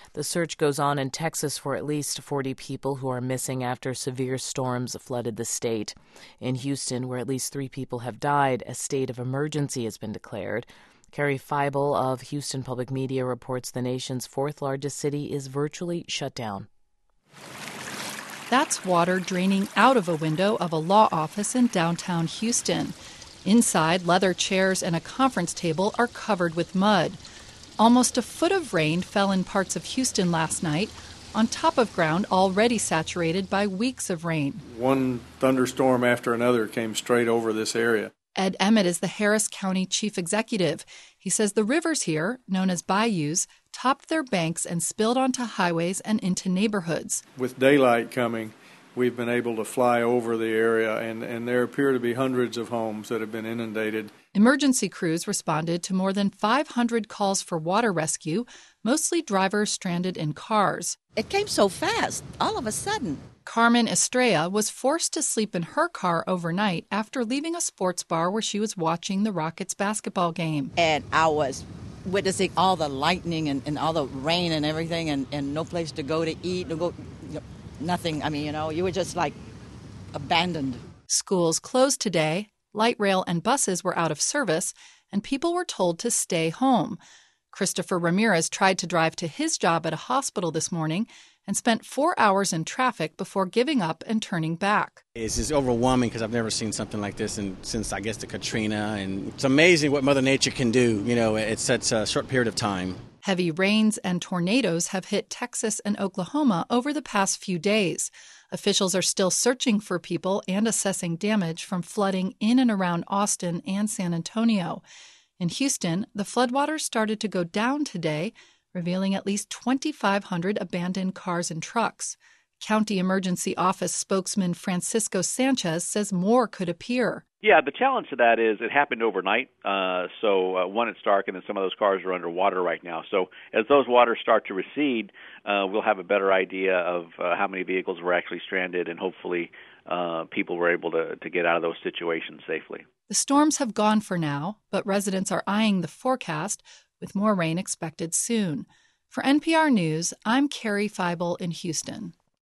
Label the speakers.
Speaker 1: The search goes on in Texas for at least 40 people who are missing after severe storms flooded the state. In Houston, where at least 3 people have died, a state of emergency has been declared. Carrie Feibel of Houston Public Media reports the nation's 4th largest city is virtually shut down.
Speaker 2: That's water draining out of a window of a law office in downtown Houston. Inside, leather chairs and a conference table are covered with mud. Almost a foot of rain fell in parts of Houston last night, on top of ground already saturated by weeks of rain.
Speaker 3: One thunderstorm after another came straight over this area.
Speaker 2: Ed Emmett is the Harris County chief executive. He says the rivers here, known as bayous, topped their banks and spilled onto highways and into neighborhoods.
Speaker 3: With daylight coming, we've been able to fly over the area, and there appear to be hundreds of homes that have been inundated.
Speaker 2: Emergency crews responded to more than 500 calls for water rescue, mostly drivers stranded in cars.
Speaker 4: It came so fast, all of a sudden.
Speaker 2: Carmen Estrella was forced to sleep in her car overnight after leaving a sports bar where she was watching the Rockets basketball game.
Speaker 4: And I was witnessing all the lightning and all the rain and everything, and no place to go to eat, nothing. I mean, you were just like abandoned.
Speaker 2: Schools closed today, light rail and buses were out of service, and people were told to stay home. Christopher Ramirez tried to drive to his job at a hospital this morning and spent 4 hours in traffic before giving up and turning back.
Speaker 5: It's just overwhelming because I've never seen something like this since, I guess, the Katrina. And it's amazing what Mother Nature can do, it's such a short period of time.
Speaker 2: Heavy rains and tornadoes have hit Texas and Oklahoma over the past few days. Officials are still searching for people and assessing damage from flooding in and around Austin and San Antonio. In Houston, the floodwaters started to go down today, revealing at least 2,500 abandoned cars and trucks. County Emergency Office spokesman Francisco Sanchez says more could appear.
Speaker 6: Yeah, the challenge to that is it happened overnight. One, it's dark, and then some of those cars are underwater right now. So as those waters start to recede, we'll have a better idea of how many vehicles were actually stranded, and hopefully people were able to get out of those situations safely.
Speaker 2: The storms have gone for now, but residents are eyeing the forecast, with more rain expected soon. For NPR News, I'm Carrie Feibel in Houston.